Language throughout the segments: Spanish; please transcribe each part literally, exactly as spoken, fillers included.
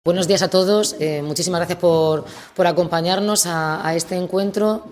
Buenos días a todos, eh, muchísimas gracias por, por acompañarnos a, a este encuentro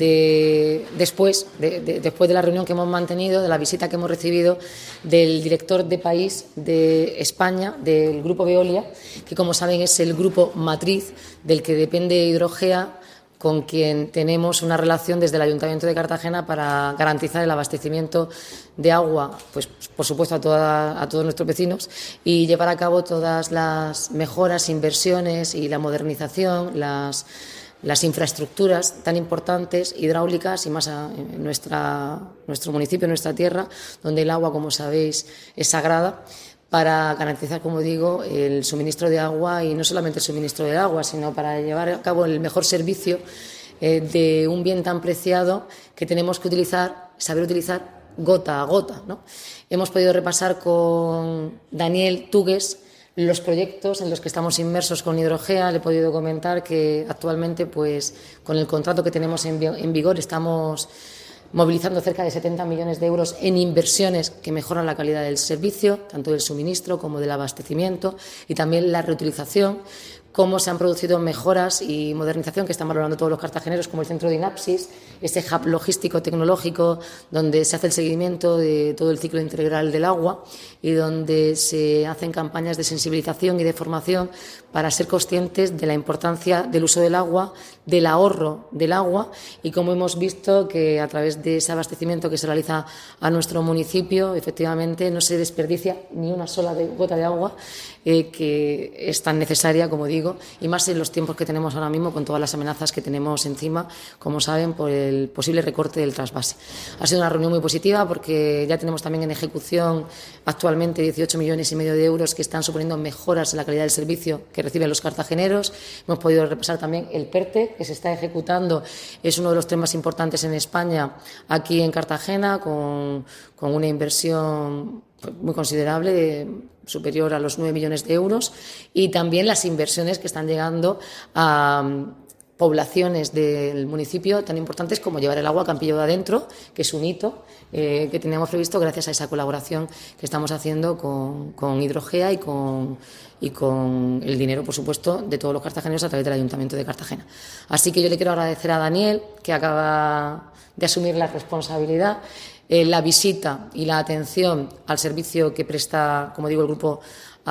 de, después, de, de, después de la reunión que hemos mantenido, de la visita que hemos recibido del director de país de España, del Grupo Veolia, que como saben es el grupo matriz del que depende Hidrogea, con quien tenemos una relación desde el Ayuntamiento de Cartagena para garantizar el abastecimiento de agua, pues por supuesto a, toda, a todos nuestros vecinos, y llevar a cabo todas las mejoras, inversiones y la modernización, las, las infraestructuras tan importantes, hidráulicas y más a, en nuestra, nuestro municipio, en nuestra tierra, donde el agua, como sabéis, es sagrada, para garantizar, como digo, el suministro de agua, y no solamente el suministro del agua, sino para llevar a cabo el mejor servicio eh, de un bien tan preciado que tenemos que utilizar, saber utilizar gota a gota, ¿no? Hemos podido repasar con Daniel Tugues los proyectos en los que estamos inmersos con Hidrogea. Le he podido comentar que actualmente, pues, con el contrato que tenemos en, en vigor, estamos movilizando cerca de setenta millones de euros en inversiones que mejoran la calidad del servicio, tanto del suministro como del abastecimiento, y también la reutilización, cómo se han producido mejoras y modernización que están valorando todos los cartageneros, como el centro de INAPSIS, ese hub logístico tecnológico donde se hace el seguimiento de todo el ciclo integral del agua y donde se hacen campañas de sensibilización y de formación para ser conscientes de la importancia del uso del agua, del ahorro del agua, y como hemos visto que a través de ese abastecimiento que se realiza a nuestro municipio, efectivamente no se desperdicia ni una sola gota de agua, eh, que es tan necesaria, como digo, y más en los tiempos que tenemos ahora mismo, con todas las amenazas que tenemos encima, como saben, por el posible recorte del trasvase. Ha sido una reunión muy positiva porque ya tenemos también en ejecución actualmente dieciocho millones y medio de euros que están suponiendo mejoras en la calidad del servicio que reciben los cartageneros. Hemos podido repasar también el PERTE, que se está ejecutando, es uno de los temas importantes en España, aquí en Cartagena, con, con una inversión muy considerable, de, superior a los nueve millones de euros, y también las inversiones que están llegando a um, poblaciones del municipio tan importantes como llevar el agua a Campillo de Adentro, que es un hito eh, que teníamos previsto gracias a esa colaboración que estamos haciendo con, con Hidrogea y con, y con el dinero, por supuesto, de todos los cartageneros a través del Ayuntamiento de Cartagena. Así que yo le quiero agradecer a Daniel, que acaba de asumir la responsabilidad, Eh, la visita y la atención al servicio que presta, como digo, el grupo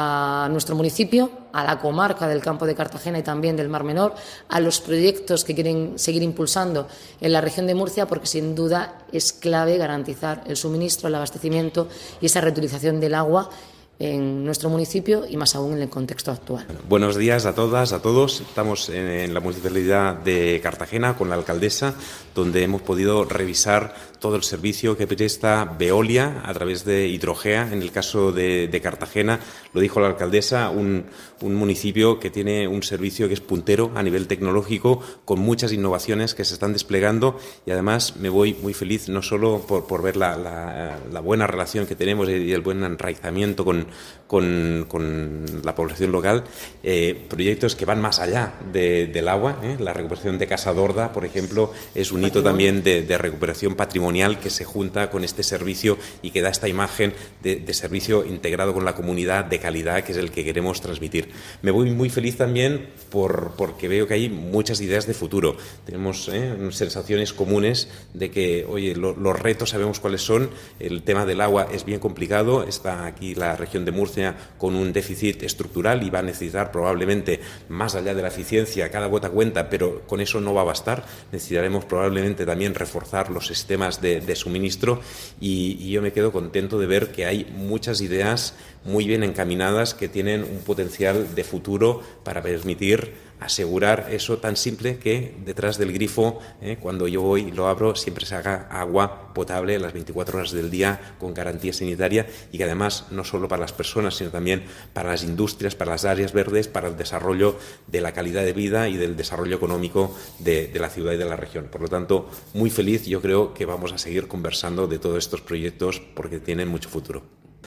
a nuestro municipio, a la comarca del Campo de Cartagena y también del Mar Menor, a los proyectos que quieren seguir impulsando en la región de Murcia, porque sin duda es clave garantizar el suministro, el abastecimiento y esa reutilización del agua en nuestro municipio y más aún en el contexto actual. Buenos días a todas, a todos. Estamos en la Municipalidad de Cartagena con la alcaldesa, donde hemos podido revisar todo el servicio que presta Veolia a través de Hidrogea. En el caso de, de Cartagena, lo dijo la alcaldesa, un, un municipio que tiene un servicio que es puntero a nivel tecnológico, con muchas innovaciones que se están desplegando, y además me voy muy feliz no solo por, por ver la, la, la buena relación que tenemos y el buen enraizamiento con, con, con la población local, eh, proyectos que van más allá de, del agua, ¿eh? La recuperación de Casa Dorda, por ejemplo, es un hito también de, de recuperación patrimonial que se junta con este servicio y que da esta imagen de, de servicio integrado con la comunidad de calidad, que es el que queremos transmitir. Me voy muy feliz también por, porque veo que hay muchas ideas de futuro. Tenemos ¿eh? sensaciones comunes de que, oye, lo, los retos sabemos cuáles son. El tema del agua es bien complicado. Está aquí la región de Murcia con un déficit estructural y va a necesitar probablemente, más allá de la eficiencia, cada gota cuenta, pero con eso no va a bastar. Necesitaremos probablemente también reforzar los sistemas de, de suministro, y, y yo me quedo contento de ver que hay muchas ideas muy bien encaminadas que tienen un potencial de futuro para permitir asegurar eso tan simple que detrás del grifo, eh, cuando yo voy y lo abro, siempre se haga agua potable las veinticuatro horas del día con garantía sanitaria, y que además no solo para las personas, sino también para las industrias, para las áreas verdes, para el desarrollo de la calidad de vida y del desarrollo económico de, de la ciudad y de la región. Por lo tanto, muy feliz. Yo creo que vamos a seguir conversando de todos estos proyectos porque tienen mucho futuro.